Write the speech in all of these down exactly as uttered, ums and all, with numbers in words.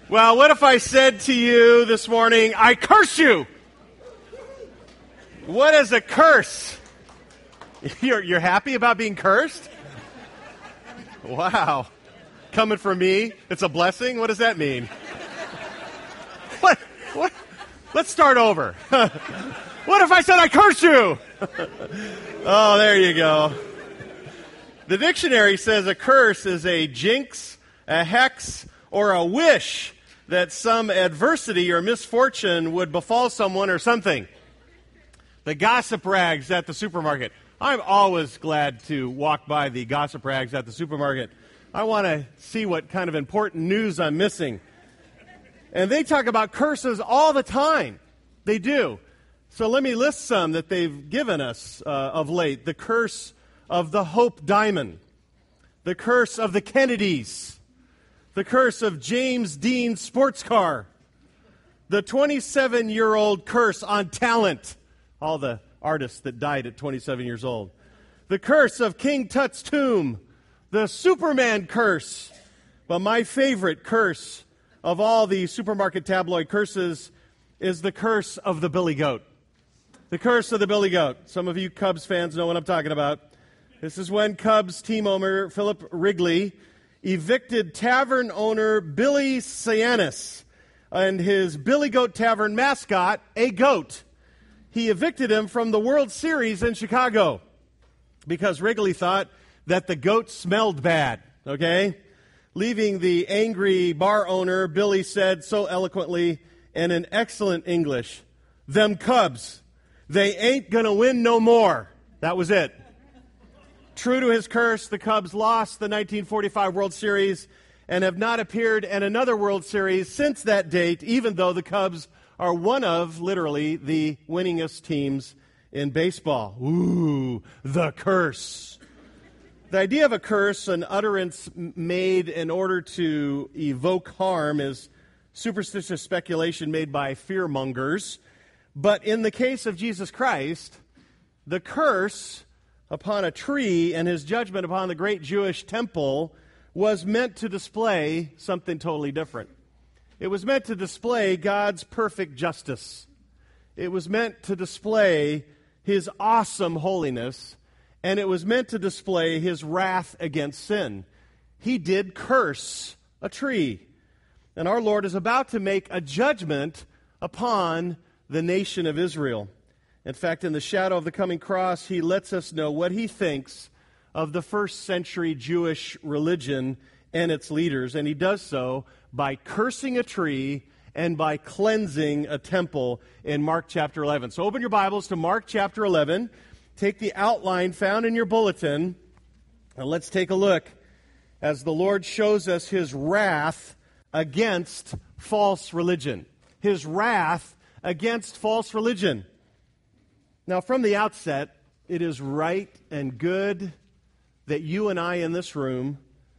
Well, what if I said to you this morning, I curse you? What is a curse? You're, you're happy about being cursed? Wow. Coming from me, it's a blessing? What does that mean? What? What? Let's start over. What if I said I curse you? Oh, there you go. The dictionary says a curse is a jinx, a hex, or a wish that some adversity or misfortune would befall someone or something. The gossip rags at the supermarket. I'm always glad to walk by the gossip rags at the supermarket. I want to see what kind of important news I'm missing. And they talk about curses all the time. They do. So let me list some that they've given us uh, of late. The curse of the Hope Diamond. The curse of the Kennedys. The curse of James Dean sports car. The twenty-seven-year-old curse on talent. All the artists that died at twenty-seven years old. The curse of King Tut's tomb. The Superman curse. But my favorite curse of all the supermarket tabloid curses is the curse of the Billy Goat. The curse of the Billy Goat. Some of you Cubs fans know what I'm talking about. This is when Cubs team owner Philip Wrigley evicted tavern owner Billy Sianis and his Billy Goat Tavern mascot, a goat. He evicted him from the World Series in Chicago because Wrigley thought that the goat smelled bad, okay? Leaving the angry bar owner, Billy said so eloquently and in excellent English, "Them Cubs, they ain't gonna win no more." That was it. True to his curse, the Cubs lost the nineteen forty-five World Series and have not appeared in another World Series since that date, even though the Cubs are one of, literally, the winningest teams in baseball. Ooh, the curse. The idea of a curse, an utterance made in order to evoke harm, is superstitious speculation made by fearmongers. But in the case of Jesus Christ, the curse upon a tree and his judgment upon the great Jewish temple was meant to display something totally different. It was meant to display God's perfect justice. It was meant to display his awesome holiness, and it was meant to display his wrath against sin. He did curse a tree, and our Lord is about to make a judgment upon the nation of Israel. In fact, in the shadow of the coming cross, he lets us know what he thinks of the first century Jewish religion and its leaders. And he does so by cursing a tree and by cleansing a temple in Mark chapter eleven. So open your Bibles to Mark chapter eleven. Take the outline found in your bulletin, and let's take a look as the Lord shows us his wrath against false religion. His wrath against false religion. Now, from the outset, it is right and good that you and I in this room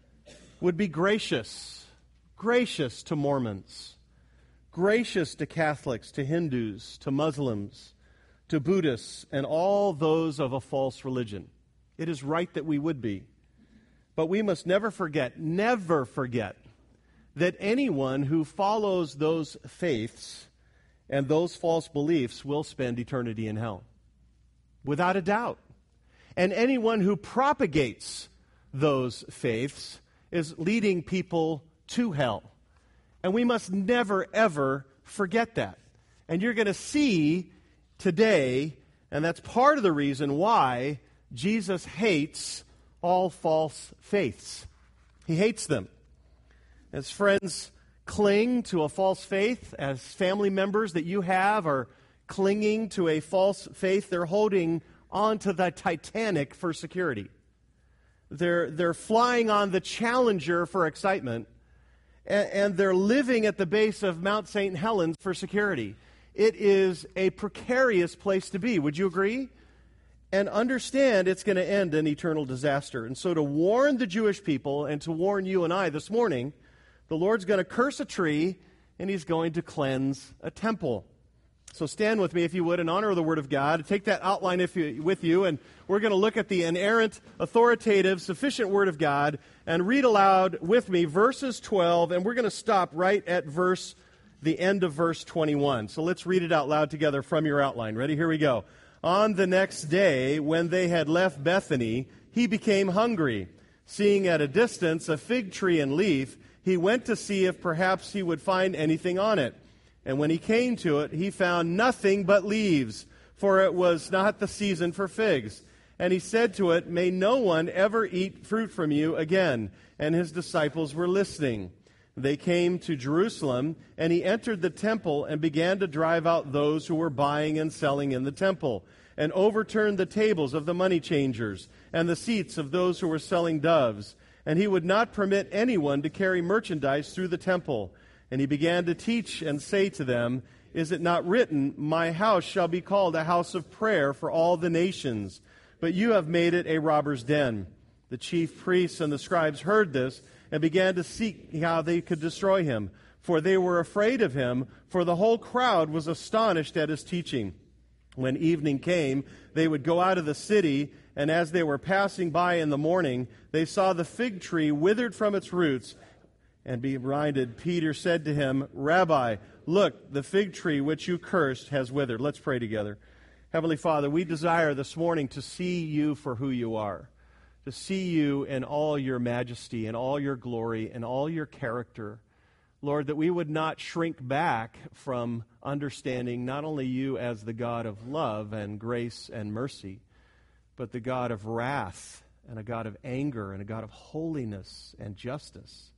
would be gracious, gracious to Mormons, gracious to Catholics, to Hindus, to Muslims, to Buddhists, and all those of a false religion. It is right that we would be. But we must never forget, never forget, that anyone who follows those faiths and those false beliefs will spend eternity in hell. Without a doubt. And anyone who propagates those faiths is leading people to hell. And we must never, ever forget that. And you're going to see today, and that's part of the reason why Jesus hates all false faiths. He hates them. As friends cling to a false faith, as family members that you have are clinging to a false faith, they're holding onto the Titanic for security. They're, they're flying on the Challenger for excitement, and, and they're living at the base of Mount Saint Helens for security. It is a precarious place to be. Would you agree? And understand it's going to end in eternal disaster. And so to warn the Jewish people and to warn you and I this morning, the Lord's going to curse a tree and he's going to cleanse a temple. So stand with me, if you would, in honor of the Word of God. Take that outline if you, with you, and we're going to look at the inerrant, authoritative, sufficient Word of God and read aloud with me verses twelve, and we're going to stop right at verse, the end of verse twenty-one. So let's read it out loud together from your outline. Ready? Here we go. On the next day, when they had left Bethany, he became hungry. Seeing at a distance a fig tree and leaf, he went to see if perhaps he would find anything on it. And when he came to it, he found nothing but leaves, for it was not the season for figs. And he said to it, "May no one ever eat fruit from you again." And his disciples were listening. They came to Jerusalem, and he entered the temple and began to drive out those who were buying and selling in the temple, and overturned the tables of the money changers and the seats of those who were selling doves. And he would not permit anyone to carry merchandise through the temple. And he began to teach and say to them, "Is it not written, 'My house shall be called a house of prayer for all the nations'? But you have made it a robber's den." The chief priests and the scribes heard this and began to seek how they could destroy him, for they were afraid of him, for the whole crowd was astonished at his teaching. When evening came, they would go out of the city, and as they were passing by in the morning, they saw the fig tree withered from its roots. And being reminded, Peter said to him, "Rabbi, look, the fig tree which you cursed has withered." Let's pray together. Heavenly Father, we desire this morning to see you for who you are, to see you in all your majesty and all your glory and all your character. Lord, that we would not shrink back from understanding not only you as the God of love and grace and mercy, but the God of wrath and a God of anger and a God of holiness and justice.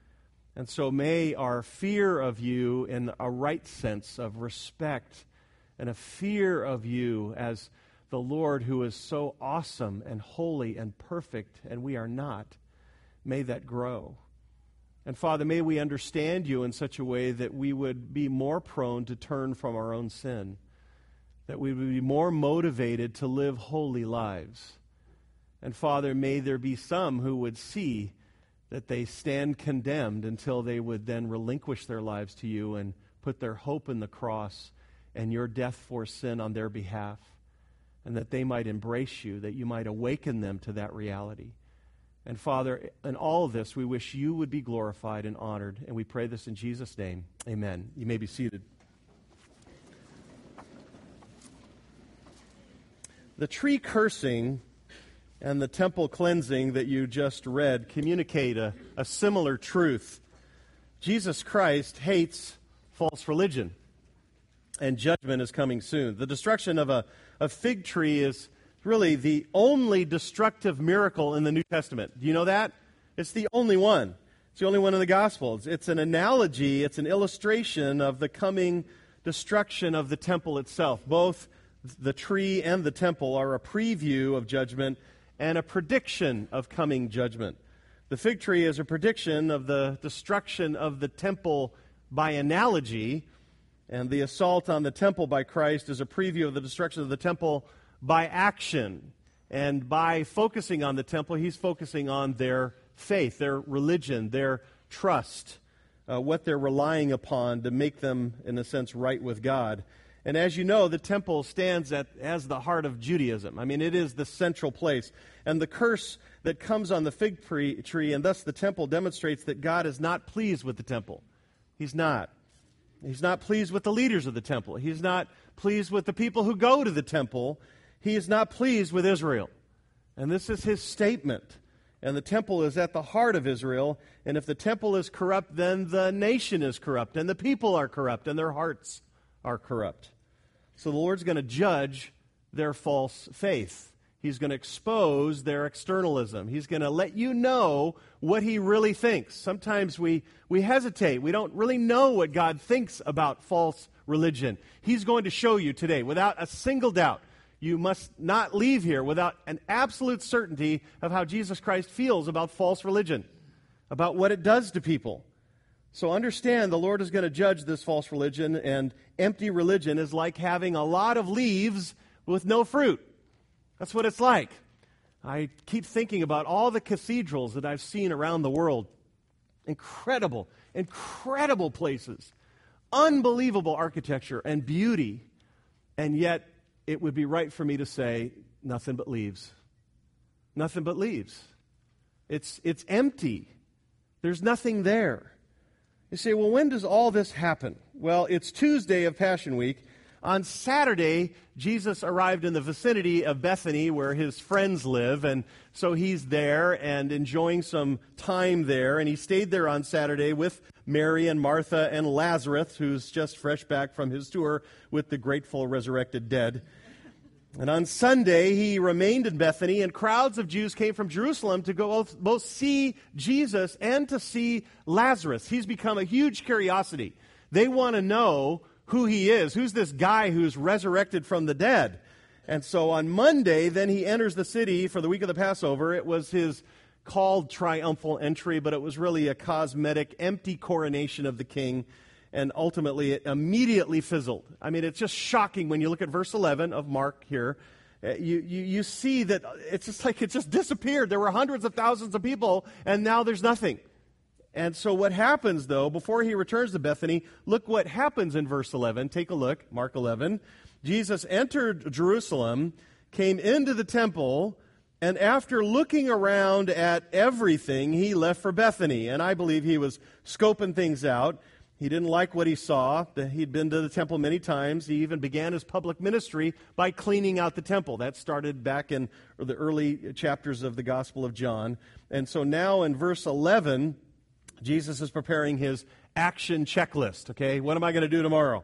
And so may our fear of you in a right sense of respect and a fear of you as the Lord who is so awesome and holy and perfect, and we are not, may that grow. And Father, may we understand you in such a way that we would be more prone to turn from our own sin, that we would be more motivated to live holy lives. And Father, may there be some who would see that they stand condemned until they would then relinquish their lives to you and put their hope in the cross and your death for sin on their behalf, and that they might embrace you, that you might awaken them to that reality. And Father, in all of this, we wish you would be glorified and honored, and we pray this in Jesus' name. Amen. You may be seated. The tree cursing and the temple cleansing that you just read communicate a, a similar truth. Jesus Christ hates false religion, and judgment is coming soon. The destruction of a, a fig tree is really the only destructive miracle in the New Testament. Do you know that? It's the only one. It's the only one in the Gospels. It's an analogy, it's an illustration of the coming destruction of the temple itself. Both the tree and the temple are a preview of judgment and a prediction of coming judgment. The fig tree is a prediction of the destruction of the temple by analogy, and the assault on the temple by Christ is a preview of the destruction of the temple by action. And by focusing on the temple, he's focusing on their faith, their religion, their trust, uh, what they're relying upon to make them, in a sense, right with God. And as you know, the temple stands at, as the heart of Judaism. I mean, it is the central place. And the curse that comes on the fig tree, and thus the temple, demonstrates that God is not pleased with the temple. He's not. He's not pleased with the leaders of the temple. He's not pleased with the people who go to the temple. He is not pleased with Israel. And this is his statement. And the temple is at the heart of Israel. And if the temple is corrupt, then the nation is corrupt, and the people are corrupt, and their hearts are corrupt. So the Lord's going to judge their false faith. He's going to expose their externalism. He's going to let you know what he really thinks. Sometimes we, we hesitate. We don't really know what God thinks about false religion. He's going to show you today without a single doubt. You must not leave here without an absolute certainty of how Jesus Christ feels about false religion, about what it does to people. So understand, the Lord is going to judge this false religion, and empty religion is like having a lot of leaves with no fruit. That's what it's like. I keep thinking about all the cathedrals that I've seen around the world. Incredible, incredible places. Unbelievable architecture and beauty. And yet, it would be right for me to say, nothing but leaves. Nothing but leaves. It's, it's empty. There's nothing there. You say, well, when does all this happen? Well, it's Tuesday of Passion Week. On Saturday, Jesus arrived in the vicinity of Bethany where his friends live, and so he's there and enjoying some time there, and he stayed there on Saturday with Mary and Martha and Lazarus, who's just fresh back from his tour with the grateful resurrected dead. And on Sunday, he remained in Bethany, and crowds of Jews came from Jerusalem to go both, both see Jesus and to see Lazarus. He's become a huge curiosity. They want to know who he is. Who's this guy who's resurrected from the dead? And so on Monday, then he enters the city for the week of the Passover. It was his called triumphal entry, but it was really a cosmetic, empty coronation of the king. And ultimately, it immediately fizzled. I mean, it's just shocking when you look at verse eleven of Mark here. Uh, you, you, you see that it's just like it just disappeared. There were hundreds of thousands of people, and now there's nothing. And so what happens, though, before he returns to Bethany, look what happens in verse eleven. Take a look, Mark eleven. Jesus entered Jerusalem, came into the temple, and after looking around at everything, he left for Bethany. And I believe he was scoping things out. He didn't like what he saw. He'd been to the temple many times. He even began his public ministry by cleaning out the temple. That started back in the early chapters of the Gospel of John. And so now in verse eleven, Jesus is preparing his action checklist, okay? What am I going to do tomorrow?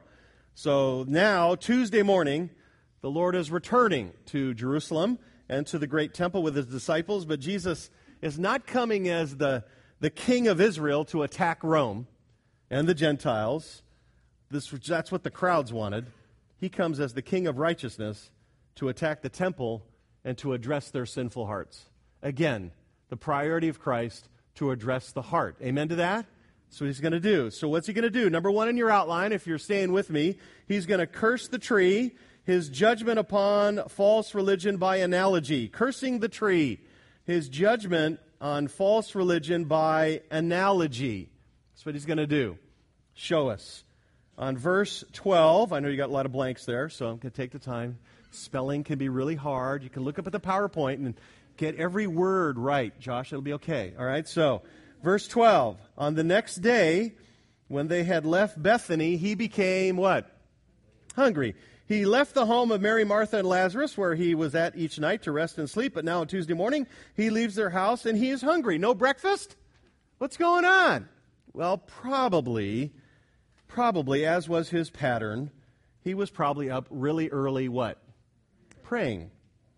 So now, Tuesday morning, the Lord is returning to Jerusalem and to the great temple with his disciples, but Jesus is not coming as the, the king of Israel to attack Rome and the Gentiles. This, that's what the crowds wanted. He comes as the king of righteousness to attack the temple and to address their sinful hearts. Again, the priority of Christ to address the heart. Amen to that? That's what he's going to do. So what's he going to do? Number one in your outline, if you're staying with me, he's going to curse the tree, his judgment upon false religion by analogy. Cursing the tree, his judgment on false religion by analogy. That's what he's going to do. Show us. On verse twelve, I know you got a lot of blanks there, so I'm going to take the time. Spelling can be really hard. You can look up at the PowerPoint and get every word right, Josh. It'll be okay. All right, so verse twelve. On the next day, when they had left Bethany, he became what? Hungry. He left the home of Mary, Martha, and Lazarus, where he was at each night to rest and sleep. But now on Tuesday morning, he leaves their house and he is hungry. No breakfast? What's going on? Well, probably, probably, as was his pattern, he was probably up really early, what? Praying.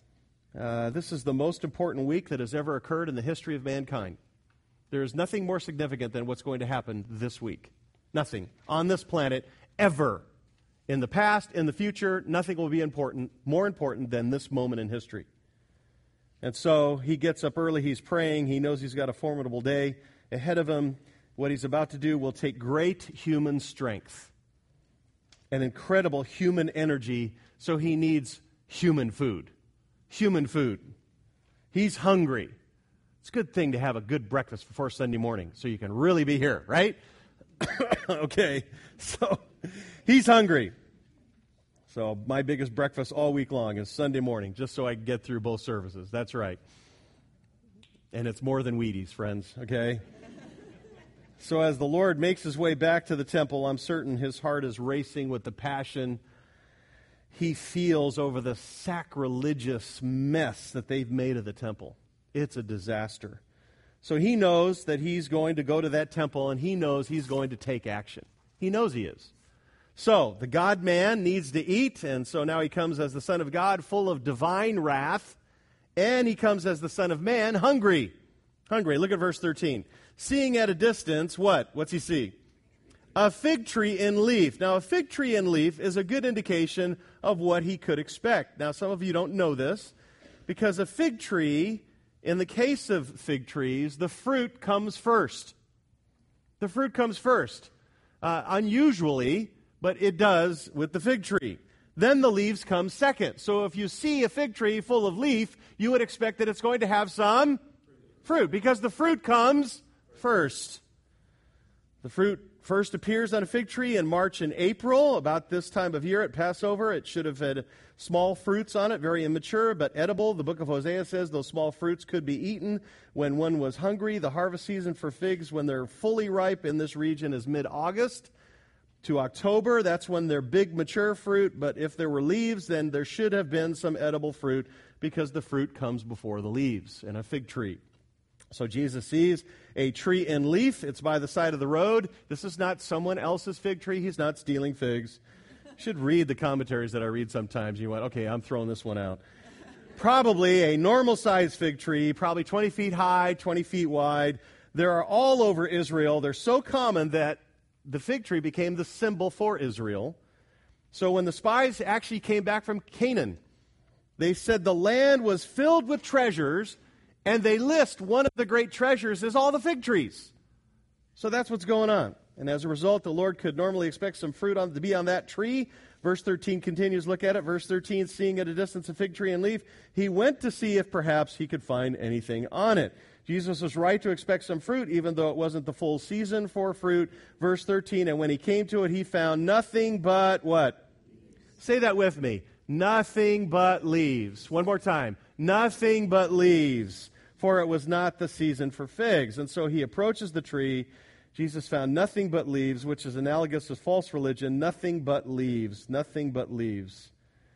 Uh, this is the most important week that has ever occurred in the history of mankind. There is nothing more significant than what's going to happen this week. Nothing on this planet ever. In the past, in the future, nothing will be important, more important than this moment in history. And so he gets up early, he's praying, he knows he's got a formidable day ahead of him. What he's about to do will take great human strength and incredible human energy, so he needs human food. Human food. He's hungry. It's a good thing to have a good breakfast before Sunday morning so you can really be here, right? Okay, so he's hungry. So my biggest breakfast all week long is Sunday morning, just so I can get through both services. That's right. And it's more than Wheaties, friends, okay? So as the Lord makes his way back to the temple, I'm certain his heart is racing with the passion he feels over the sacrilegious mess that they've made of the temple. It's a disaster. So he knows that he's going to go to that temple, and he knows he's going to take action. He knows he is. So the God-man needs to eat, and so now he comes as the Son of God, full of divine wrath, and he comes as the Son of Man, hungry. Hungry. Look at verse thirteen. Seeing at a distance, what? What's he see? A fig tree in leaf. Now, a fig tree in leaf is a good indication of what he could expect. Now, some of you don't know this, because a fig tree, in the case of fig trees, the fruit comes first. The fruit comes first. Uh, unusually, but it does with the fig tree. Then the leaves come second. So if you see a fig tree full of leaf, you would expect that it's going to have some fruit, because the fruit comes first. The fruit first appears on a fig tree in March and April, about this time of year at Passover. It should have had small fruits on it, very immature, but edible. The book of Hosea says those small fruits could be eaten when one was hungry. The harvest season for figs, when they're fully ripe in this region, is mid-August to October. That's when they're big, mature fruit. But if there were leaves, then there should have been some edible fruit, because the fruit comes before the leaves in a fig tree. So Jesus sees a tree in leaf. It's by the side of the road. This is not someone else's fig tree. He's not stealing figs. You should read the commentaries that I read sometimes. You went, okay, I'm throwing this one out. Probably a normal-sized fig tree, probably twenty feet high, twenty feet wide. There are all over Israel. They're so common that the fig tree became the symbol for Israel. So when the spies actually came back from Canaan, they said the land was filled with treasures, and they list one of the great treasures as all the fig trees. So that's what's going on. And as a result, the Lord could normally expect some fruit on, to be on that tree. Verse thirteen continues, look at it. Verse thirteen, seeing at a distance a fig tree and leaf, he went to see if perhaps he could find anything on it. Jesus was right to expect some fruit, even though it wasn't the full season for fruit. Verse thirteen, and when he came to it, he found nothing but what? Say that with me. Nothing but leaves. One more time. Nothing but leaves. For it was not the season for figs. And so he approaches the tree. Jesus found nothing but leaves, which is analogous to false religion. Nothing but leaves. Nothing but leaves.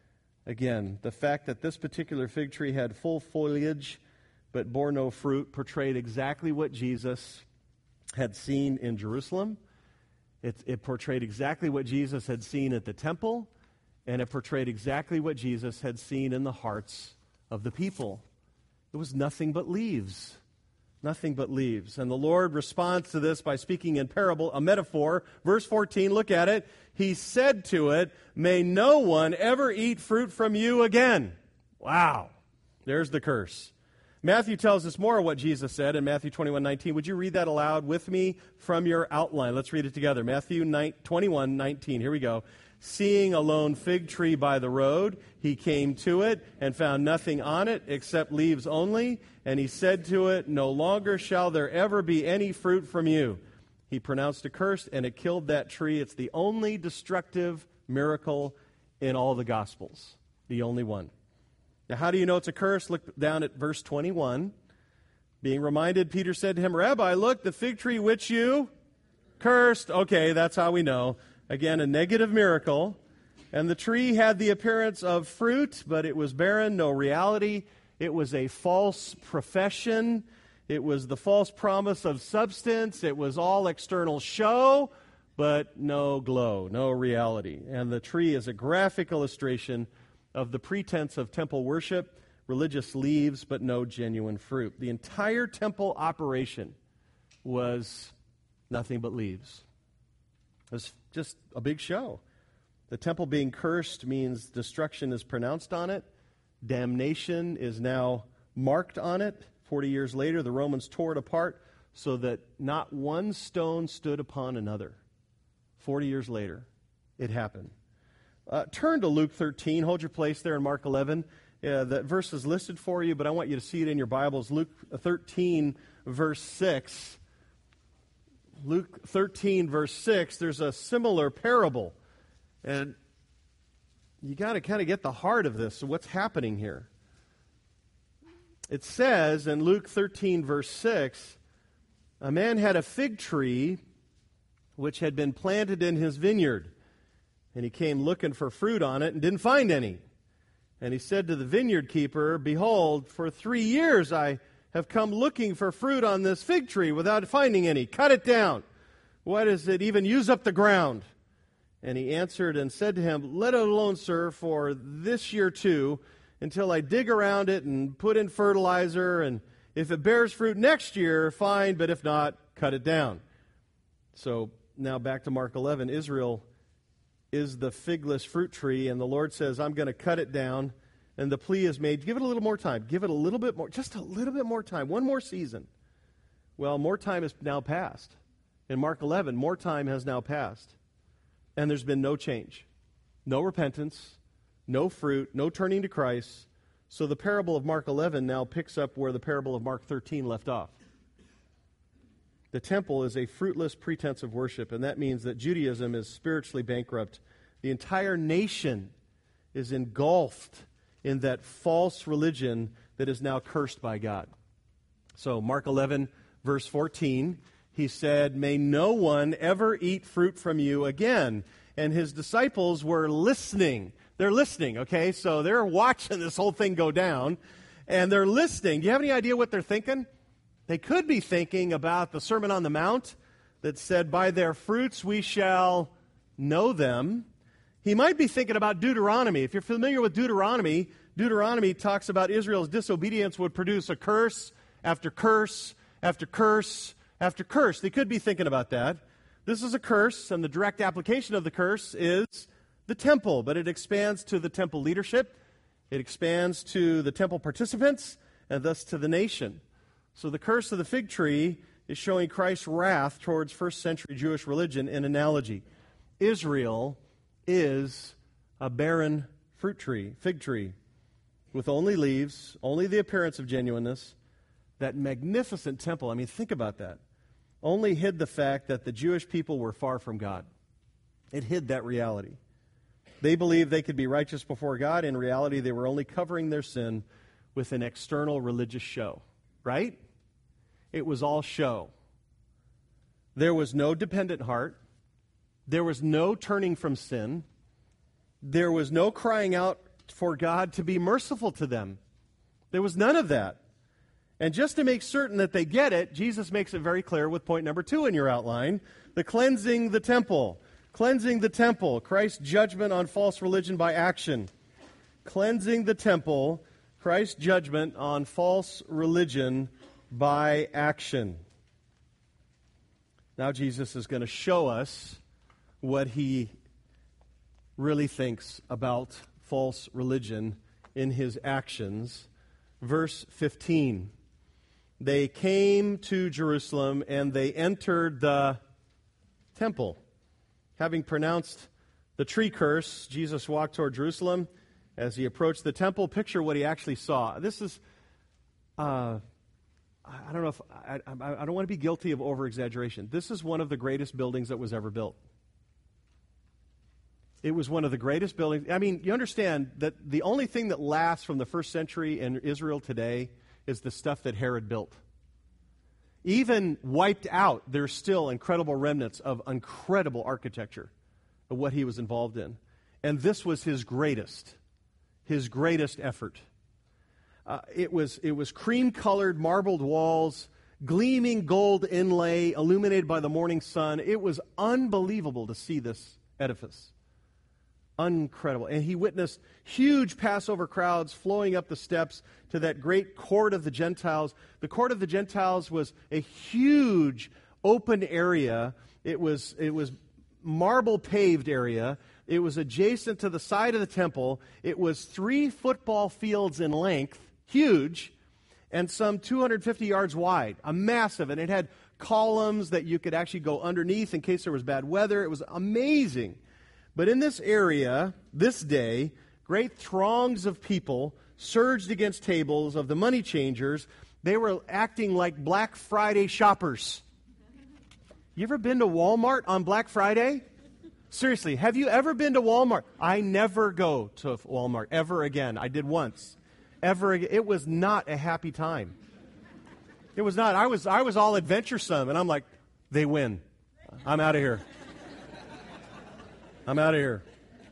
Again, the fact that this particular fig tree had full foliage but bore no fruit portrayed exactly what Jesus had seen in Jerusalem. It, it portrayed exactly what Jesus had seen at the temple, and it portrayed exactly what Jesus had seen in the hearts of the people. It was nothing but leaves. Nothing but leaves. And the Lord responds to this by speaking in parable, a metaphor. Verse fourteen, look at it. He said to it, may no one ever eat fruit from you again. Wow. There's the curse. Matthew tells us more of what Jesus said in Matthew twenty-one nineteen. Would you read that aloud with me from your outline? Let's read it together. Matthew twenty-one nineteen. Here we go. Seeing a lone fig tree by the road, he came to it and found nothing on it except leaves only. And he said to it, no longer shall there ever be any fruit from you. He pronounced a curse, and it killed that tree. It's the only destructive miracle in all the Gospels. The only one. Now, how do you know it's a curse? Look down at verse twenty-one. Being reminded, Peter said to him, Rabbi, look, the fig tree which you cursed. Okay, that's how we know. Again, a negative miracle. And the tree had the appearance of fruit, but it was barren, no reality. It was a false profession. It was the false promise of substance. It was all external show, but no glow, no reality. And the tree is a graphic illustration of the pretense of temple worship, religious leaves, but no genuine fruit. The entire temple operation was nothing but leaves. It was just a big show. The temple being cursed means destruction is pronounced on it. Damnation is now marked on it. Forty years later, the Romans tore it apart so that not one stone stood upon another. Forty years later, it happened. Uh, turn to Luke thirteen. Hold your place there in Mark eleven. Uh, that verse is listed for you, but I want you to see it in your Bibles. Luke thirteen, verse six. Luke thirteen, verse six, there's a similar parable. And you got to kind of get the heart of this. So what's happening here? It says in Luke thirteen, verse six, a man had a fig tree which had been planted in his vineyard. And he came looking for fruit on it and didn't find any. And he said to the vineyard keeper, behold, for three years I have come looking for fruit on this fig tree without finding any. Cut it down. Why does it even use up the ground? And he answered and said to him, let it alone, sir, for this year too, until I dig around it and put in fertilizer. And if it bears fruit next year, fine, but if not, cut it down. So now back to Mark eleven. Israel is the figless fruit tree, and the Lord says, I'm going to cut it down. And the plea is made, give it a little more time. Give it a little bit more, just a little bit more time. One more season. Well, more time has now passed. In Mark eleven, more time has now passed. And there's been no change. No repentance, no fruit, no turning to Christ. So the parable of Mark eleven now picks up where the parable of Mark thirteen left off. The temple is a fruitless pretense of worship, and that means that Judaism is spiritually bankrupt. The entire nation is engulfed in that false religion that is now cursed by God. So Mark eleven, verse fourteen, he said, "May no one ever eat fruit from you again." And his disciples were listening. They're listening, okay? So they're watching this whole thing go down, and they're listening. Do you have any idea what they're thinking? They could be thinking about the Sermon on the Mount that said, "By their fruits we shall know them." He might be thinking about Deuteronomy. If you're familiar with Deuteronomy, Deuteronomy talks about Israel's disobedience would produce a curse after curse after curse after curse. They could be thinking about that. This is a curse, and the direct application of the curse is the temple, but it expands to the temple leadership, it expands to the temple participants, and thus to the nation. So the curse of the fig tree is showing Christ's wrath towards first century Jewish religion in analogy. Israel is a barren fruit tree, fig tree, with only leaves, only the appearance of genuineness. That magnificent temple, I mean, think about that, only hid the fact that the Jewish people were far from God. It hid that reality. They believed they could be righteous before God. In reality, they were only covering their sin with an external religious show, right? It was all show. There was no dependent heart. There was no turning from sin. There was no crying out for God to be merciful to them. There was none of that. And just to make certain that they get it, Jesus makes it very clear with point number two in your outline, the cleansing the temple. Cleansing the temple, Christ's judgment on false religion by action. Cleansing the temple, Christ's judgment on false religion by action. Now Jesus is going to show us what he really thinks about false religion in his actions. Verse fifteen. They came to Jerusalem and they entered the temple. Having pronounced the tree curse, Jesus walked toward Jerusalem. As he approached the temple, picture what he actually saw. This is, uh, I don't know if, I, I, I don't want to be guilty of over-exaggeration. This is one of the greatest buildings that was ever built. It was one of the greatest buildings. I mean, you understand that the only thing that lasts from the first century in Israel today is the stuff that Herod built. Even wiped out, there's still incredible remnants of incredible architecture of what he was involved in. And this was his greatest, his greatest effort. Uh, it was it was cream-colored marbled walls, gleaming gold inlay, illuminated by the morning sun. It was unbelievable to see this edifice. Incredible. And he witnessed huge Passover crowds flowing up the steps to that great court of the Gentiles. The court of the Gentiles was a huge open area. It was it was marble paved area. It was adjacent to the side of the temple. It was three football fields in length, huge, and some two hundred fifty yards wide. A massive, and it had columns that you could actually go underneath in case there was bad weather. It was amazing. But in this area, this day, great throngs of people surged against tables of the money changers. They were acting like Black Friday shoppers. You ever been to Walmart on Black Friday? Seriously, have you ever been to Walmart? I never go to Walmart ever again. I did once. Ever again. It was not a happy time. It was not. I was I was all adventuresome, and I'm like, they win. I'm out of here. I'm out of here.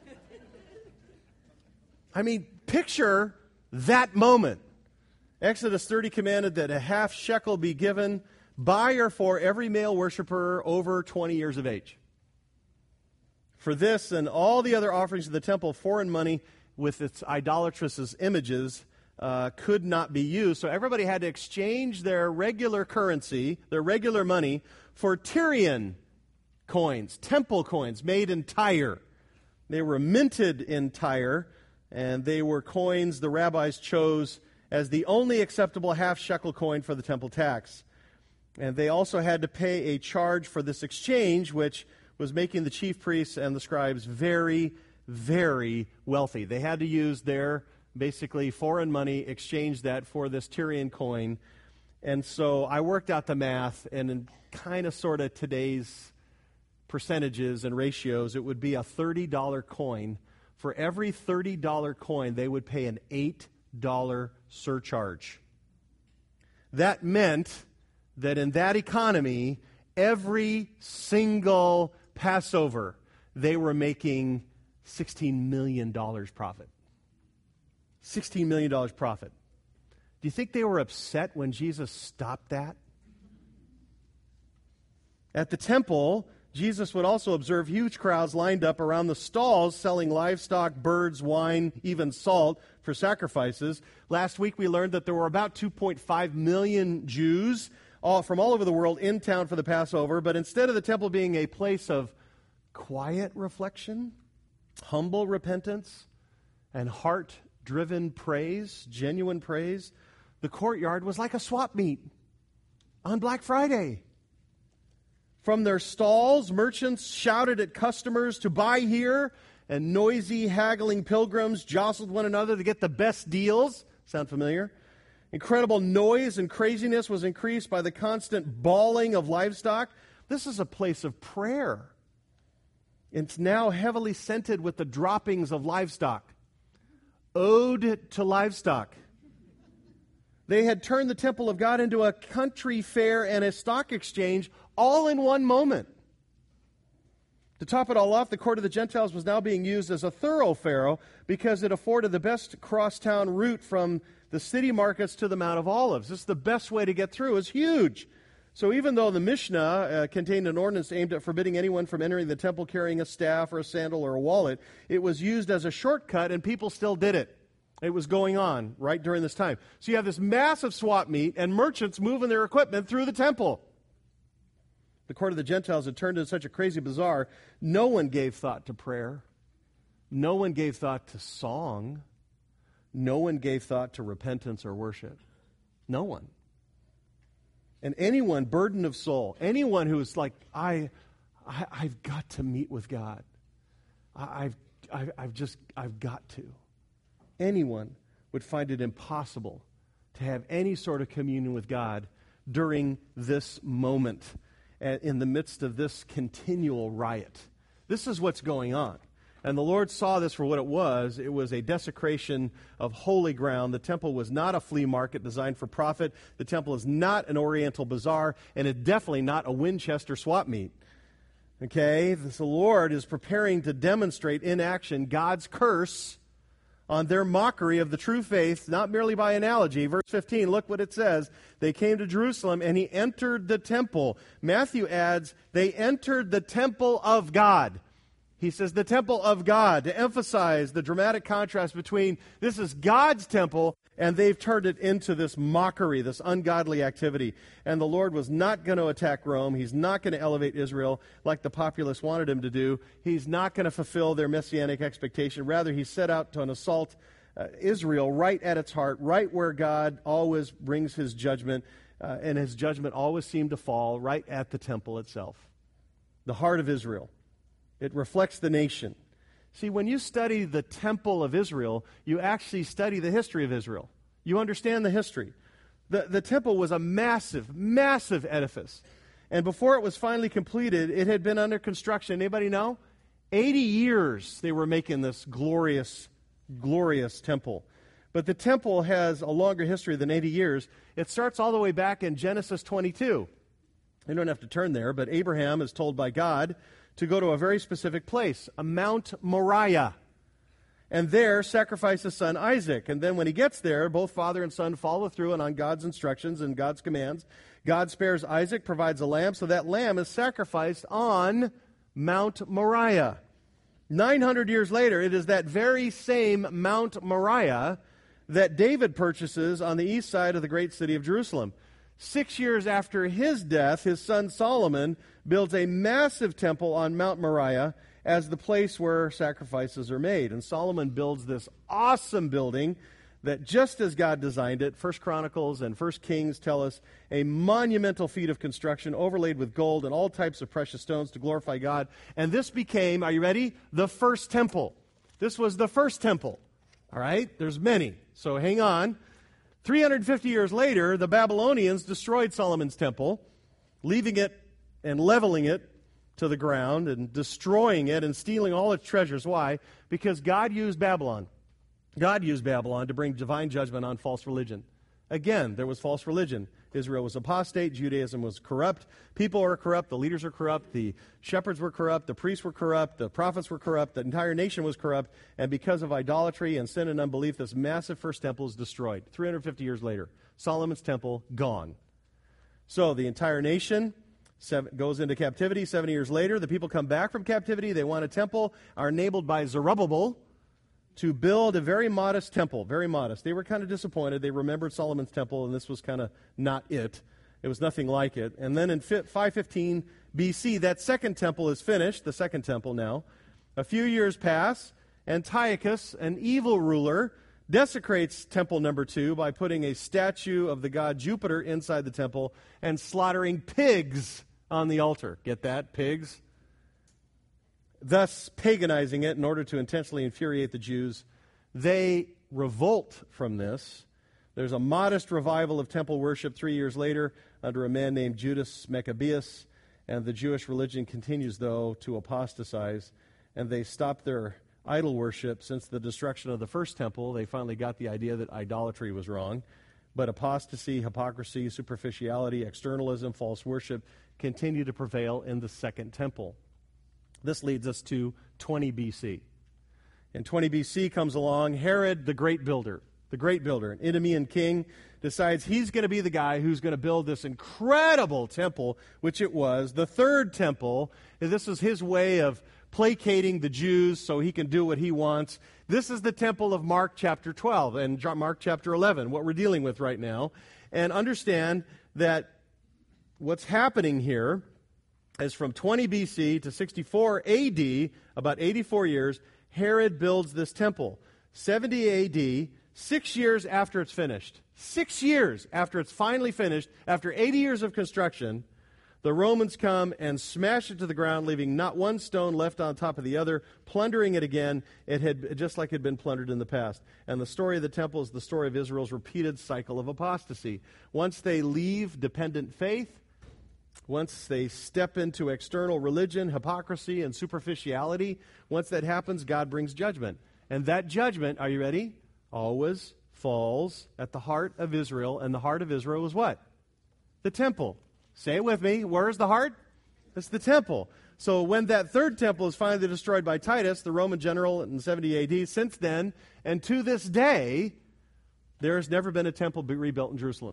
I mean, picture that moment. Exodus thirty commanded that a half shekel be given by or for every male worshiper over twenty years of age. For this and all the other offerings of the temple, foreign money with its idolatrous images uh, could not be used. So everybody had to exchange their regular currency, their regular money, for Tyrian coins, temple coins made in Tyre. They were minted in Tyre, and they were coins the rabbis chose as the only acceptable half shekel coin for the temple tax. And they also had to pay a charge for this exchange, which was making the chief priests and the scribes very, very wealthy. They had to use their, basically, foreign money, exchange that for this Tyrian coin. And so I worked out the math, and in kind of sort of today's percentages and ratios, it would be a thirty dollar coin. For every thirty dollar coin, they would pay an eight dollar surcharge. That meant that in that economy, every single Passover, they were making sixteen million dollars profit. sixteen million dollars profit. Do you think they were upset when Jesus stopped that? At the temple, Jesus would also observe huge crowds lined up around the stalls selling livestock, birds, wine, even salt for sacrifices. Last week we learned that there were about two point five million Jews all, from all over the world in town for the Passover, but instead of the temple being a place of quiet reflection, humble repentance, and heart-driven praise, genuine praise, the courtyard was like a swap meet on Black Friday. From their stalls, merchants shouted at customers to buy here, and noisy, haggling pilgrims jostled one another to get the best deals. Sound familiar? Incredible noise and craziness was increased by the constant bawling of livestock. This is a place of prayer. It's now heavily scented with the droppings of livestock. Ode to livestock. They had turned the temple of God into a country fair and a stock exchange all in one moment. To top it all off, the court of the Gentiles was now being used as a thoroughfare because it afforded the best crosstown route from the city markets to the Mount of Olives. This is the best way to get through. It's huge. So even though the Mishnah uh, contained an ordinance aimed at forbidding anyone from entering the temple carrying a staff or a sandal or a wallet, it was used as a shortcut, and people still did it. It was going on right during this time. So you have this massive swap meet and merchants moving their equipment through the temple. The court of the Gentiles had turned into such a crazy bazaar, no one gave thought to prayer. No one gave thought to song. No one gave thought to repentance or worship. No one. And anyone burdened of soul, anyone who's like, I, I, I've got to meet with God. I, I've, I, I've just, I've got to. Anyone would find it impossible to have any sort of communion with God during this moment, in the midst of this continual riot. This is what's going on. And the Lord saw this for what it was. It was a desecration of holy ground. The temple was not a flea market designed for profit. The temple is not an Oriental bazaar, and it's definitely not a Winchester swap meet. Okay? The Lord is preparing to demonstrate in action God's curse on their mockery of the true faith, not merely by analogy. Verse fifteen, look what it says. They came to Jerusalem, and he entered the temple. Matthew adds, they entered the temple of God. He says the temple of God, to emphasize the dramatic contrast between this is God's temple, and they've turned it into this mockery, this ungodly activity. And the Lord was not going to attack Rome. He's not going to elevate Israel like the populace wanted him to do. He's not going to fulfill their messianic expectation. Rather, he set out to an assault uh, Israel right at its heart, right where God always brings his judgment, uh, and his judgment always seemed to fall right at the temple itself, the heart of Israel. It reflects the nation. See, when you study the temple of Israel, you actually study the history of Israel. You understand the history. The, the temple was a massive, massive edifice. And before it was finally completed, it had been under construction. Anybody know? eighty years they were making this glorious, glorious temple. But the temple has a longer history than eighty years. It starts all the way back in Genesis twenty-two. You don't have to turn there, but Abraham is told by God to go to a very specific place, a Mount Moriah, and there sacrifice his son Isaac. And then when he gets there, both father and son follow through and on God's instructions and God's commands. God spares Isaac, provides a lamb, so that lamb is sacrificed on Mount Moriah. nine hundred years later, it is that very same Mount Moriah that David purchases on the east side of the great city of Jerusalem. Six years after his death, his son Solomon builds a massive temple on Mount Moriah as the place where sacrifices are made. And Solomon builds this awesome building that, just as God designed it, First Chronicles and First Kings tell us, a monumental feat of construction overlaid with gold and all types of precious stones to glorify God. And this became, are you ready? The first temple. This was the first temple. All right? There's many. So hang on. three hundred fifty years later, the Babylonians destroyed Solomon's temple, leaving it and leveling it to the ground and destroying it and stealing all its treasures. Why? Because God used Babylon. God used Babylon to bring divine judgment on false religion. Again, there was false religion. Israel was apostate. Judaism was corrupt. People are corrupt. The leaders are corrupt. The shepherds were corrupt. The priests were corrupt. The prophets were corrupt. The entire nation was corrupt. And because of idolatry and sin and unbelief, this massive first temple is destroyed. three hundred fifty years later, Solomon's temple gone. So the entire nation seven, goes into captivity. seventy years later, the people come back from captivity. They want a temple, are enabled by Zerubbabel to build a very modest temple, very modest. They were kind of disappointed. They remembered Solomon's temple, and this was kind of not it. It was nothing like it. And then in five fifteen B C, that second temple is finished, the second temple now. A few years pass, Antiochus, an evil ruler, desecrates temple number two by putting a statue of the god Jupiter inside the temple and slaughtering pigs on the altar. Get that? Pigs. Thus paganizing it in order to intentionally infuriate the Jews. They revolt from this. There's a modest revival of temple worship three years later under a man named Judas Maccabeus, and the Jewish religion continues, though, to apostatize, and they stop their idol worship. Since the destruction of the first temple, they finally got the idea that idolatry was wrong. But apostasy, hypocrisy, superficiality, externalism, false worship continue to prevail in the second temple. This leads us to twenty B C. In twenty B C comes along Herod the great builder, the great builder, an Idumean king, decides he's going to be the guy who's going to build this incredible temple, which it was, the third temple. And this is his way of placating the Jews so he can do what he wants. This is the temple of Mark chapter twelve and Mark chapter eleven, what we're dealing with right now. And understand that what's happening here is from twenty B C to sixty-four A D, about eighty-four years, Herod builds this temple. seventy A D, six years after it's finished, six years after it's finally finished, after eighty years of construction, the Romans come and smash it to the ground, leaving not one stone left on top of the other, plundering it again. It had just like it had been plundered in the past. And the story of the temple is the story of Israel's repeated cycle of apostasy. Once they leave dependent faith, once they step into external religion, hypocrisy, and superficiality, once that happens, God brings judgment. And that judgment, are you ready? Always falls at the heart of Israel. And the heart of Israel is what? The temple. Say it with me. Where's the heart? It's the temple. So when that third temple is finally destroyed by Titus, the Roman general in seventy A D, since then, and to this day, there has never been a temple be rebuilt in Jerusalem.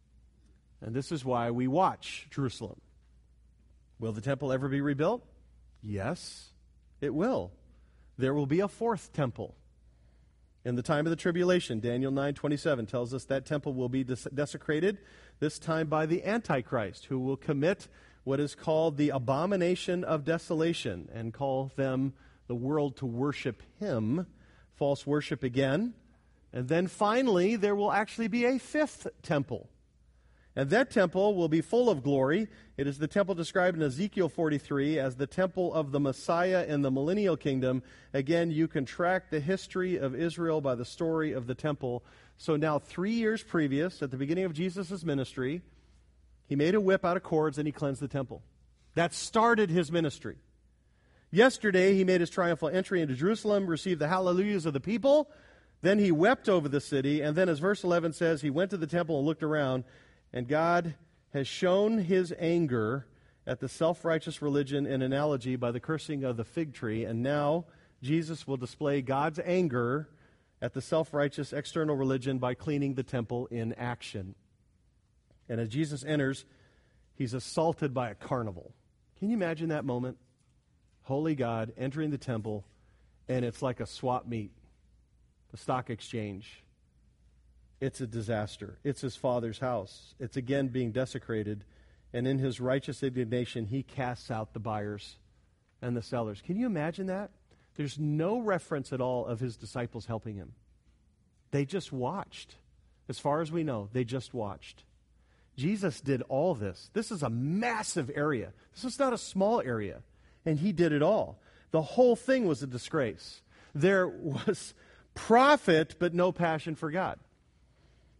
And this is why we watch Jerusalem. Will the temple ever be rebuilt? Yes, it will. There will be a fourth temple. In the time of the tribulation, Daniel nine twenty-seven tells us that temple will be des- desecrated, this time by the Antichrist, who will commit what is called the abomination of desolation and call them the world to worship him, false worship again. And then finally, there will actually be a fifth temple. And that temple will be full of glory. It is the temple described in Ezekiel forty-three as the temple of the Messiah in the millennial kingdom. Again, you can track the history of Israel by the story of the temple. So now, three years previous, at the beginning of Jesus' ministry, he made a whip out of cords and he cleansed the temple. That started his ministry. Yesterday, he made his triumphal entry into Jerusalem, received the hallelujahs of the people. Then he wept over the city. And then, as verse eleven says, he went to the temple and looked around. And God has shown his anger at the self-righteous religion in analogy by the cursing of the fig tree. And now Jesus will display God's anger at the self-righteous external religion by cleaning the temple in action. And as Jesus enters, he's assaulted by a carnival. Can you imagine that moment? Holy God entering the temple, and it's like a swap meet, the stock exchange. It's a disaster. It's his father's house. It's again being desecrated. And in his righteous indignation, he casts out the buyers and the sellers. Can you imagine that? There's no reference at all of his disciples helping him. They just watched. As far as we know, they just watched. Jesus did all this. This is a massive area. This is not a small area. And he did it all. The whole thing was a disgrace. There was profit, but no passion for God.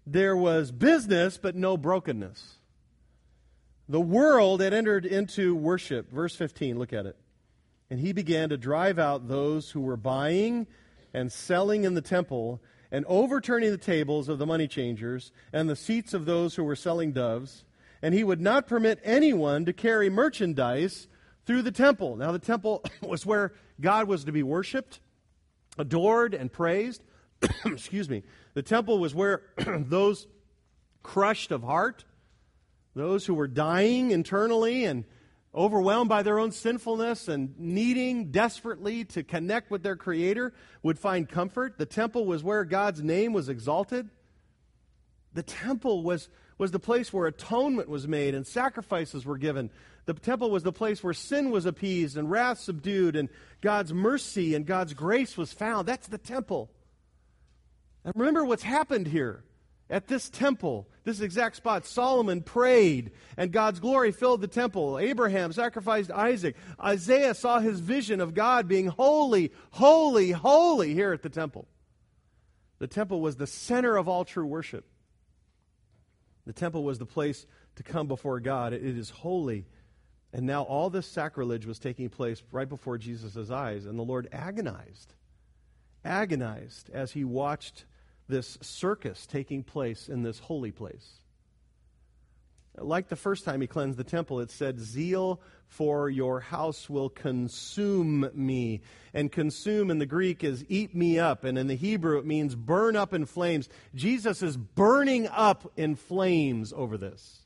There was business, but no brokenness. The world had entered into worship. Verse fifteen, look at it. And he began to drive out those who were buying and selling in the temple, and overturning the tables of the money changers and the seats of those who were selling doves. And he would not permit anyone to carry merchandise through the temple. Now, the temple was where God was to be worshipped, adored, and praised. Excuse me. The temple was where those crushed of heart, those who were dying internally and overwhelmed by their own sinfulness and needing desperately to connect with their Creator, would find comfort. The temple was where God's name was exalted. The temple was, was the place where atonement was made and sacrifices were given. The temple was the place where sin was appeased and wrath subdued and God's mercy and God's grace was found. That's the temple. And remember what's happened here. At this temple, this exact spot, Solomon prayed, and God's glory filled the temple. Abraham sacrificed Isaac. Isaiah saw his vision of God being holy, holy, holy here at the temple. The temple was the center of all true worship. The temple was the place to come before God. It is holy. And now all this sacrilege was taking place right before Jesus' eyes, and the Lord agonized, agonized as he watched this circus taking place in this holy place. Like the first time he cleansed the temple, it said, "Zeal for your house will consume me." And consume in the Greek is eat me up, and in the Hebrew it means burn up in flames. Jesus is burning up in flames over this.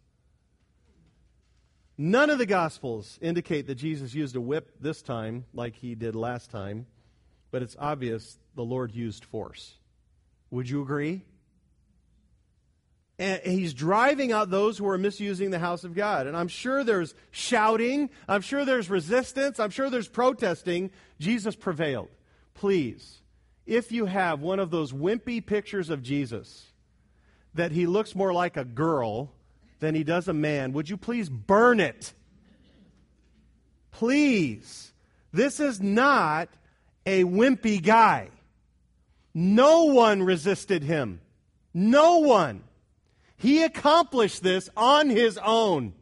None of the Gospels indicate that Jesus used a whip this time like he did last time, but it's obvious the Lord used force. Would you agree? And he's driving out those who are misusing the house of God. And I'm sure there's shouting. I'm sure there's resistance. I'm sure there's protesting. Jesus prevailed. Please, if you have one of those wimpy pictures of Jesus that he looks more like a girl than he does a man, would you please burn it? Please. This is not a wimpy guy. No one resisted him. No one. He accomplished this on his own.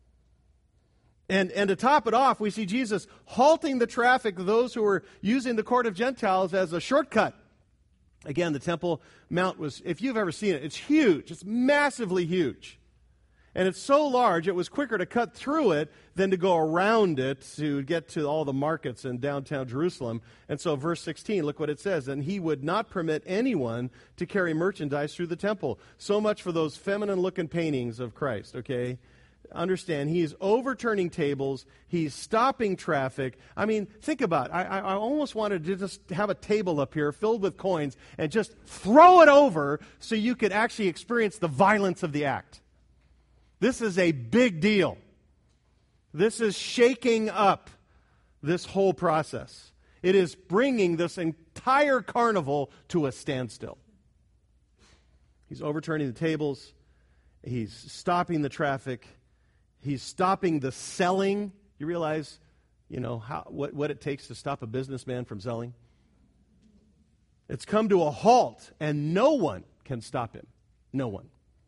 And, and to top it off, we see Jesus halting the traffic of those who were using the court of Gentiles as a shortcut. Again, the Temple Mount was, if you've ever seen it, it's huge. It's massively huge. And it's so large, it was quicker to cut through it than to go around it to get to all the markets in downtown Jerusalem. And so verse sixteen, look what it says. And he would not permit anyone to carry merchandise through the temple. So much for those feminine-looking paintings of Christ, okay? Understand, he is overturning tables. He's stopping traffic. I mean, think about it. I, I, I almost wanted to just have a table up here filled with coins and just throw it over so you could actually experience the violence of the act. This is a big deal. This is shaking up this whole process. It is bringing this entire carnival to a standstill. He's overturning the tables. He's stopping the traffic. He's stopping the selling. You realize, you know, how, what, what it takes to stop a businessman from selling? It's come to a halt, and no one can stop him. No one.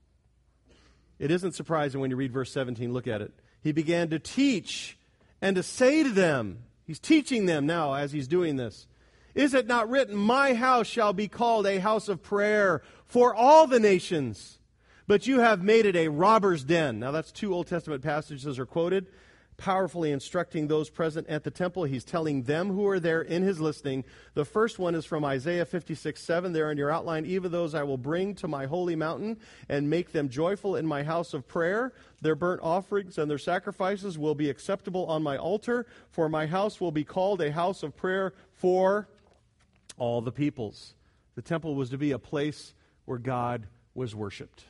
It isn't surprising when you read verse seventeen. Look at it. He began to teach and to say to them, he's teaching them now as he's doing this, "Is it not written, my house shall be called a house of prayer for all the nations? But you have made it a robber's den." Now that's two Old Testament passages are quoted, powerfully instructing those present at the temple. He's telling them who are there in his listening. The first one is from Isaiah fifty-six seven, there in your outline. "Even those I will bring to my holy mountain and make them joyful in my house of prayer. Their burnt offerings and their sacrifices will be acceptable on my altar. For my house will be called a house of prayer for all the peoples." The temple was to be a place where God was worshipped.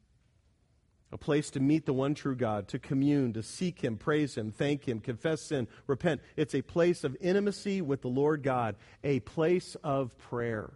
A place to meet the one true God, to commune, to seek Him, praise Him, thank Him, confess sin, repent. It's a place of intimacy with the Lord God, a place of prayer.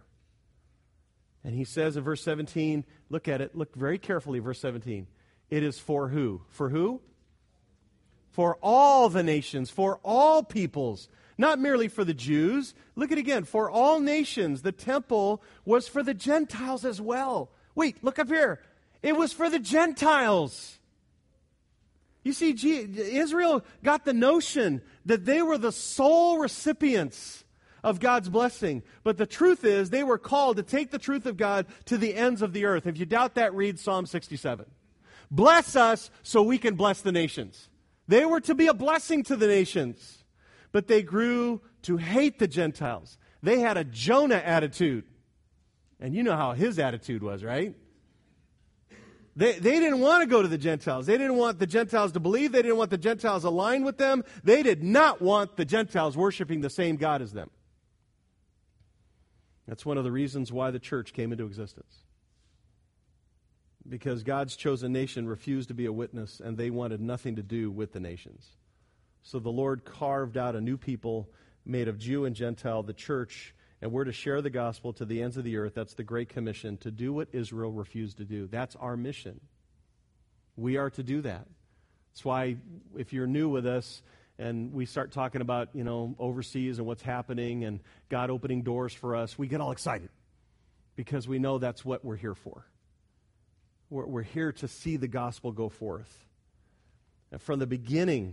And he says in verse seventeen, look at it, look very carefully, verse seventeen. It is for who? For who? For all the nations, for all peoples, not merely for the Jews. Look at it again, for all nations. The temple was for the Gentiles as well. Wait, look up here. It was for the Gentiles. You see, Israel got the notion that they were the sole recipients of God's blessing. But the truth is, they were called to take the truth of God to the ends of the earth. If you doubt that, read Psalm sixty-seven. Bless us so we can bless the nations. They were to be a blessing to the nations. But they grew to hate the Gentiles. They had a Jonah attitude. And you know how his attitude was, right? They, they didn't want to go to the Gentiles. They didn't want the Gentiles to believe. They didn't want the Gentiles aligned with them. They did not want the Gentiles worshiping the same God as them. That's one of the reasons why the church came into existence. Because God's chosen nation refused to be a witness, and they wanted nothing to do with the nations. So the Lord carved out a new people made of Jew and Gentile, the church, and we're to share the gospel to the ends of the earth. That's the Great Commission, to do what Israel refused to do. That's our mission. We are to do that. That's why if you're new with us and we start talking about, you know, overseas and what's happening and God opening doors for us, we get all excited because we know that's what we're here for. We're, we're here to see the gospel go forth. And from the beginning,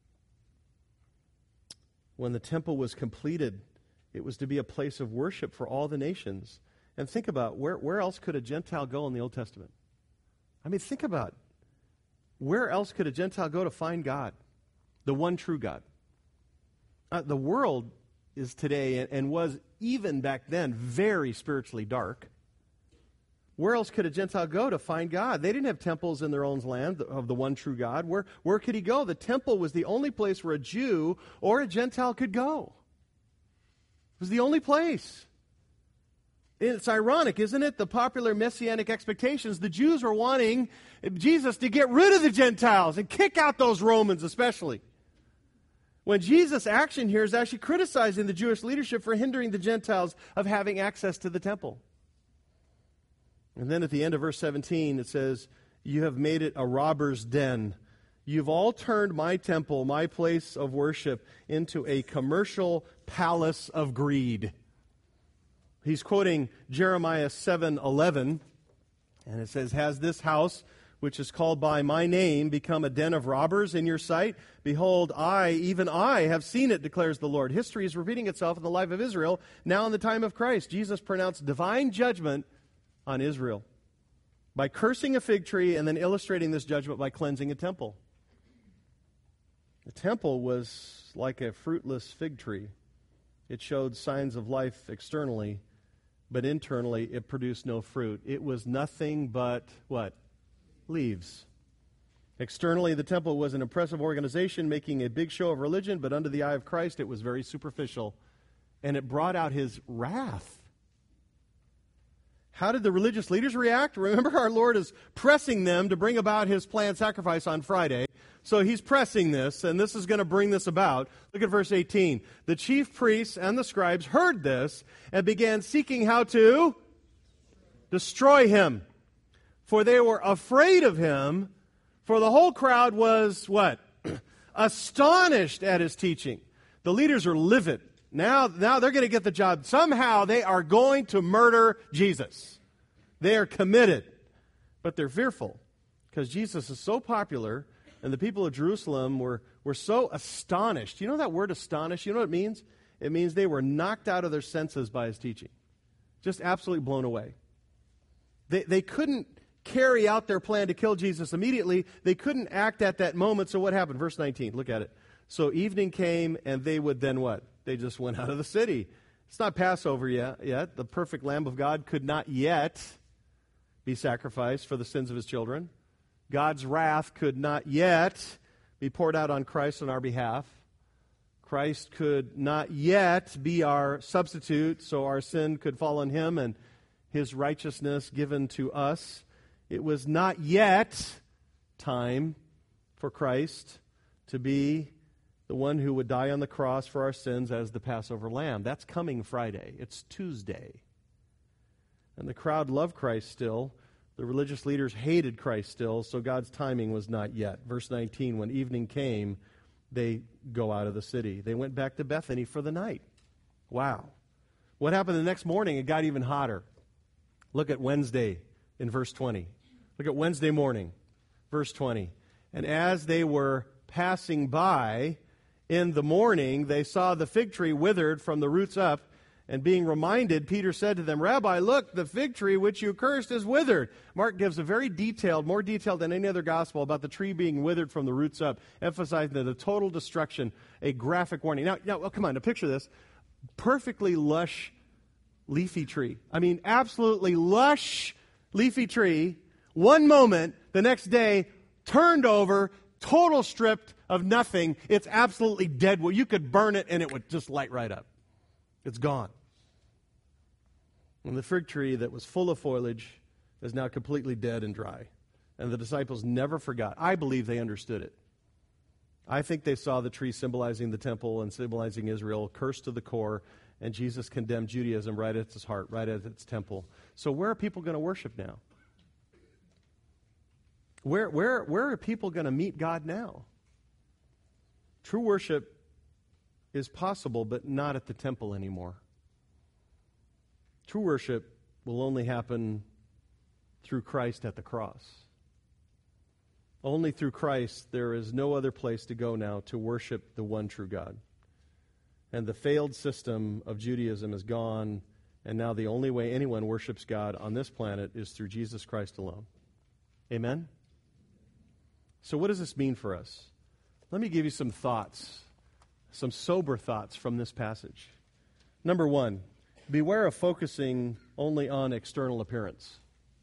when the temple was completed, it was to be a place of worship for all the nations. And think about, where, where else could a Gentile go in the Old Testament? I mean, think about, where else could a Gentile go to find God, the one true God? Uh, the world is today, and, and was even back then, very spiritually dark. Where else could a Gentile go to find God? They didn't have temples in their own land of the one true God. Where, where could he go? The temple was the only place where a Jew or a Gentile could go. It was the only place. It's ironic, isn't it? The popular messianic expectations. The Jews were wanting Jesus to get rid of the Gentiles and kick out those Romans especially. When Jesus' action here is actually criticizing the Jewish leadership for hindering the Gentiles of having access to the temple. And then at the end of verse seventeen, it says, "You have made it a robber's den. You've all turned my temple, my place of worship, into a commercial palace of greed." He's quoting Jeremiah seven eleven, and it says, "Has this house, which is called by my name, become a den of robbers in your sight? Behold, I, even I, have seen it, declares the Lord." History is repeating itself in the life of Israel. Now in the time of Christ, Jesus pronounced divine judgment on Israel by cursing a fig tree and then illustrating this judgment by cleansing a temple. The temple was like a fruitless fig tree. It showed signs of life externally, but internally it produced no fruit. It was nothing but, what? Leaves. Externally, the temple was an impressive organization making a big show of religion, but under the eye of Christ it was very superficial, and it brought out his wrath. How did the religious leaders react? Remember, our Lord is pressing them to bring about his planned sacrifice on Friday. So he's pressing this, and this is going to bring this about. Look at verse eighteen. "The chief priests and the scribes heard this and began seeking how to destroy him. For they were afraid of him, for the whole crowd was," what? "astonished at his teaching." The leaders are livid. Now, now they're going to get the job. Somehow they are going to murder Jesus. They are committed. But they're fearful because Jesus is so popular, and the people of Jerusalem were, were so astonished. You know that word astonished? You know what it means? It means they were knocked out of their senses by his teaching. Just absolutely blown away. They, they couldn't carry out their plan to kill Jesus immediately. They couldn't act at that moment. So what happened? Verse nineteen, look at it. "So evening came, and they would then" what? They just went out of the city. It's not Passover yet. yet. The perfect Lamb of God could not yet be sacrificed for the sins of his children. God's wrath could not yet be poured out on Christ on our behalf. Christ could not yet be our substitute, so our sin could fall on him and his righteousness given to us. It was not yet time for Christ to be the one who would die on the cross for our sins as the Passover lamb. That's coming Friday. It's Tuesday. And the crowd loved Christ still. The religious leaders hated Christ still, so God's timing was not yet. Verse nineteen, "When evening came, they go out of the city." They went back to Bethany for the night. Wow. What happened the next morning? It got even hotter. Look at Wednesday, in verse twenty. Look at Wednesday morning, verse twenty. And as they were passing by in the morning, they saw the fig tree withered from the roots up. And being reminded, Peter said to them, Rabbi, look, the fig tree which you cursed is withered. Mark gives a very detailed, more detailed than any other gospel about the tree being withered from the roots up, emphasizing that the total destruction, a graphic warning. Now, now well, come on, now picture this. Perfectly lush leafy tree. I mean, absolutely lush leafy tree. One moment, the next day, turned over, total stripped of nothing. It's absolutely dead. Well, you could burn it and it would just light right up. It's gone. And the fig tree that was full of foliage is now completely dead and dry. And the disciples never forgot. I believe they understood it. I think they saw the tree symbolizing the temple and symbolizing Israel, cursed to the core, and Jesus condemned Judaism right at its heart, right at its temple. So where are people going to worship now? Where, where, where are people going to meet God now? True worship is possible, but not at the temple anymore. True worship will only happen through Christ at the cross. Only through Christ, there is no other place to go now to worship the one true God. And the failed system of Judaism is gone, and now the only way anyone worships God on this planet is through Jesus Christ alone. Amen? So what does this mean for us? Let me give you some thoughts, some sober thoughts from this passage. Number one, beware of focusing only on external appearance.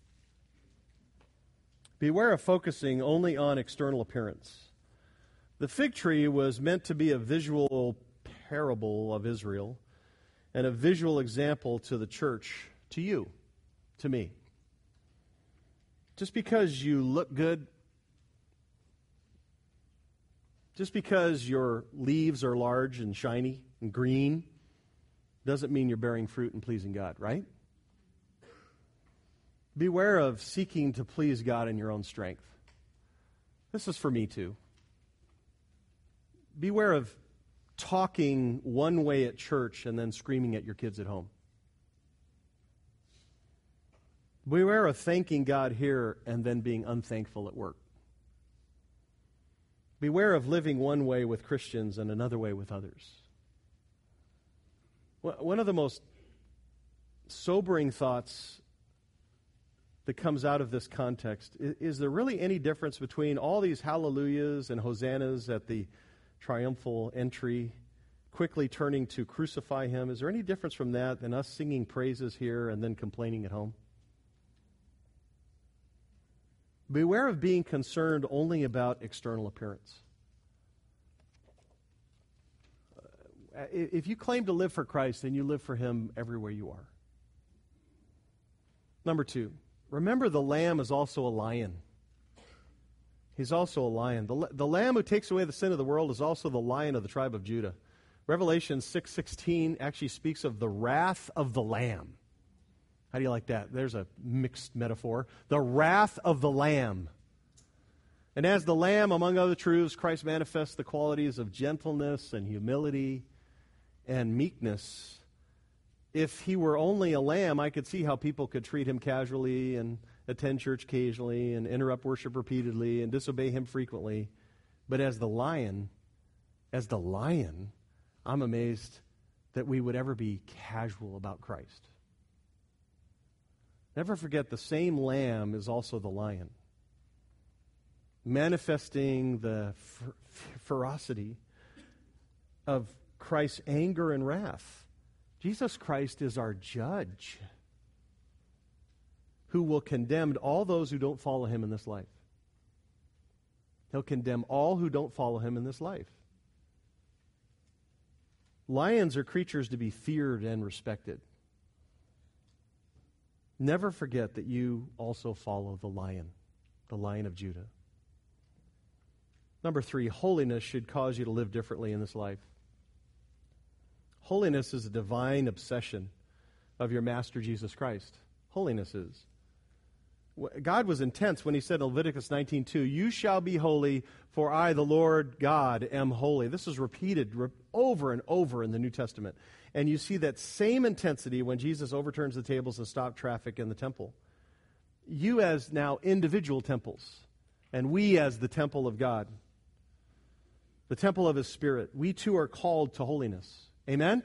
Beware of focusing only on external appearance. The fig tree was meant to be a visual parable of Israel and a visual example to the church, to you, to me. Just because you look good, just because your leaves are large and shiny and green, doesn't mean you're bearing fruit and pleasing God, right? Beware of seeking to please God in your own strength. This is for me too. Beware of talking one way at church and then screaming at your kids at home. Beware of thanking God here and then being unthankful at work. Beware of living one way with Christians and another way with others. One of the most sobering thoughts that comes out of this context, is, is there really any difference between all these hallelujahs and hosannas at the triumphal entry, quickly turning to crucify him? Is there any difference from that than us singing praises here and then complaining at home? Beware of being concerned only about external appearance. Uh, if you claim to live for Christ, then you live for him everywhere you are. Number two, remember the Lamb is also a lion. He's also a lion. The, the Lamb who takes away the sin of the world is also the Lion of the tribe of Judah. Revelation six sixteen actually speaks of the wrath of the Lamb. How do you like that? There's a mixed metaphor. The wrath of the Lamb. And as the Lamb, among other truths, Christ manifests the qualities of gentleness and humility and meekness. If he were only a lamb, I could see how people could treat him casually and attend church occasionally and interrupt worship repeatedly and disobey him frequently. But as the lion, as the lion, I'm amazed that we would ever be casual about Christ. Never forget, the same lamb is also the lion, manifesting the fer- ferocity of Christ's anger and wrath. Jesus Christ is our judge who will condemn all those who don't follow him in this life. He'll condemn all who don't follow him in this life. Lions are creatures to be feared and respected. Never forget that you also follow the lion, the Lion of Judah. Number three, holiness should cause you to live differently in this life. Holiness is a divine obsession of your Master Jesus Christ. Holiness is. God was intense when he said in Leviticus nineteen two, "You shall be holy, for I, the Lord God, am holy." This is repeated over and over in the New Testament. And you see that same intensity when Jesus overturns the tables and stops traffic in the temple. you as now individual temples, and we as the temple of God, the temple of His Spirit, we too are called to holiness. Amen?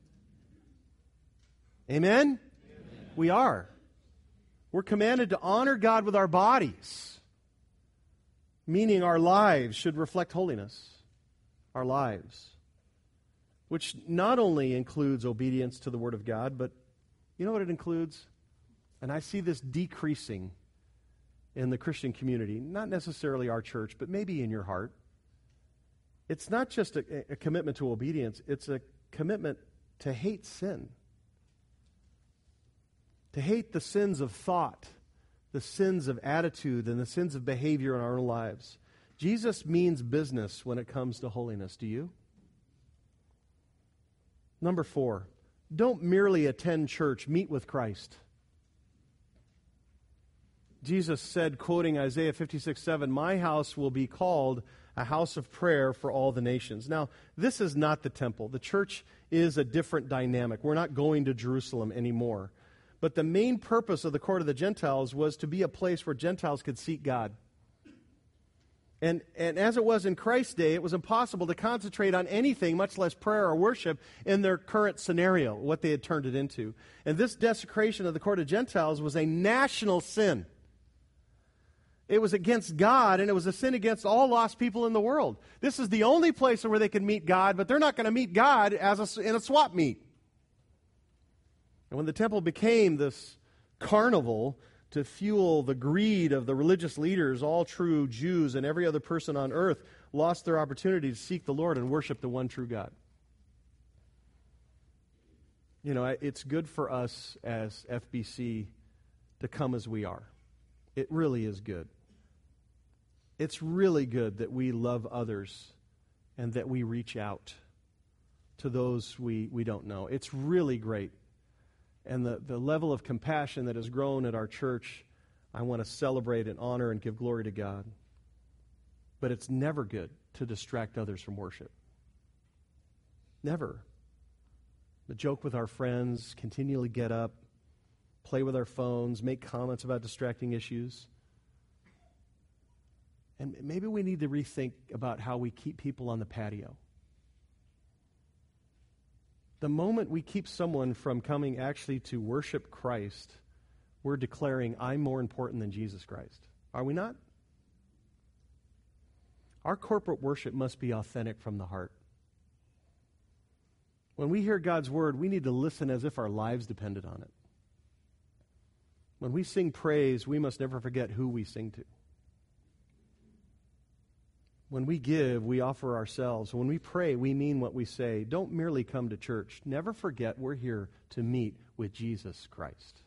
Amen? Amen? We are. We're commanded to honor God with our bodies, meaning our lives should reflect holiness. Our lives. Which not only includes obedience to the Word of God, but you know what it includes? And I see this decreasing in the Christian community, not necessarily our church, but maybe in your heart. It's not just a, a commitment to obedience, it's a commitment to hate sin. To hate the sins of thought, the sins of attitude, and the sins of behavior in our own lives. Jesus means business when it comes to holiness. Do you? Number four, don't merely attend church, meet with Christ. Jesus said, quoting Isaiah fifty-six seven, "My house will be called a house of prayer for all the nations." Now, this is not the temple. The church is a different dynamic. We're not going to Jerusalem anymore. But the main purpose of the court of the Gentiles was to be a place where Gentiles could seek God. And, and as it was in Christ's day, it was impossible to concentrate on anything, much less prayer or worship, in their current scenario, what they had turned it into. And this desecration of the court of Gentiles was a national sin. It was against God, and it was a sin against all lost people in the world. This is the only place where they can meet God, but they're not going to meet God as a, in a swap meet. And when the temple became this carnival to fuel the greed of the religious leaders, all true Jews and every other person on earth lost their opportunity to seek the Lord and worship the one true God. You know, it's good for us as F B C to come as we are. It really is good. It's really good that we love others and that we reach out to those we, we don't know. It's really great. And the, the level of compassion that has grown at our church, I want to celebrate and honor and give glory to God. But it's never good to distract others from worship. Never. To joke with our friends, continually get up, play with our phones, make comments about distracting issues. And maybe we need to rethink about how we keep people on the patio. The moment we keep someone from coming actually to worship Christ, we're declaring, I'm more important than Jesus Christ. Are we not? Our corporate worship must be authentic from the heart. When we hear God's word, we need to listen as if our lives depended on it. When we sing praise, we must never forget who we sing to. When we give, we offer ourselves. When we pray, we mean what we say. Don't merely come to church. Never forget we're here to meet with Jesus Christ.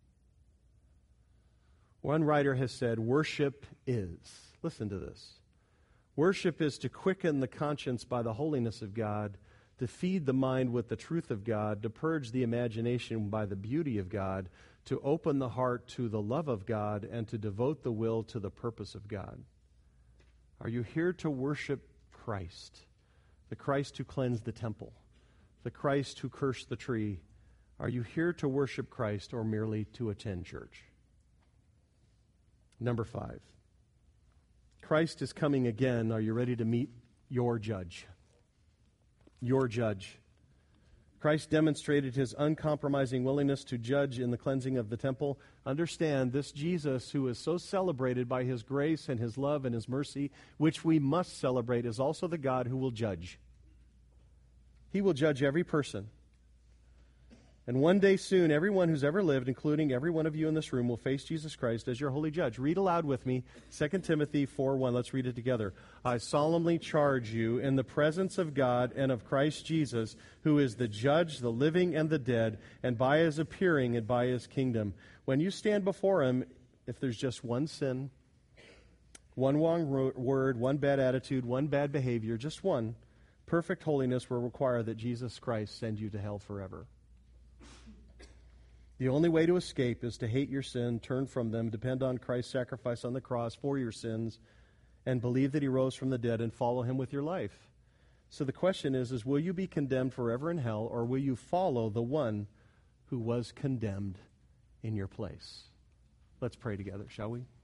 One writer has said, worship is, listen to this, worship is to quicken the conscience by the holiness of God, to feed the mind with the truth of God, to purge the imagination by the beauty of God, to open the heart to the love of God, and to devote the will to the purpose of God. Are you here to worship Christ, the Christ who cleansed the temple, the Christ who cursed the tree? Are you here to worship Christ or merely to attend church? Number five, Christ is coming again. Are you ready to meet your judge? Your judge. Christ demonstrated his uncompromising willingness to judge in the cleansing of the temple. Understand, this Jesus, who is so celebrated by his grace and his love and his mercy, which we must celebrate, is also the God who will judge. He will judge every person. And one day soon, everyone who's ever lived, including every one of you in this room, will face Jesus Christ as your holy judge. Read aloud with me, Second Timothy four one. Let's read it together. I solemnly charge you in the presence of God and of Christ Jesus, who is the judge, the living and the dead, and by his appearing and by his kingdom. When you stand before him, if there's just one sin, one wrong word, one bad attitude, one bad behavior, just one, perfect holiness will require that Jesus Christ send you to hell forever. The only way to escape is to hate your sin, turn from them, depend on Christ's sacrifice on the cross for your sins, and believe that he rose from the dead and follow him with your life. So the question is, is will you be condemned forever in hell, or will you follow the one who was condemned in your place? Let's pray together, shall we?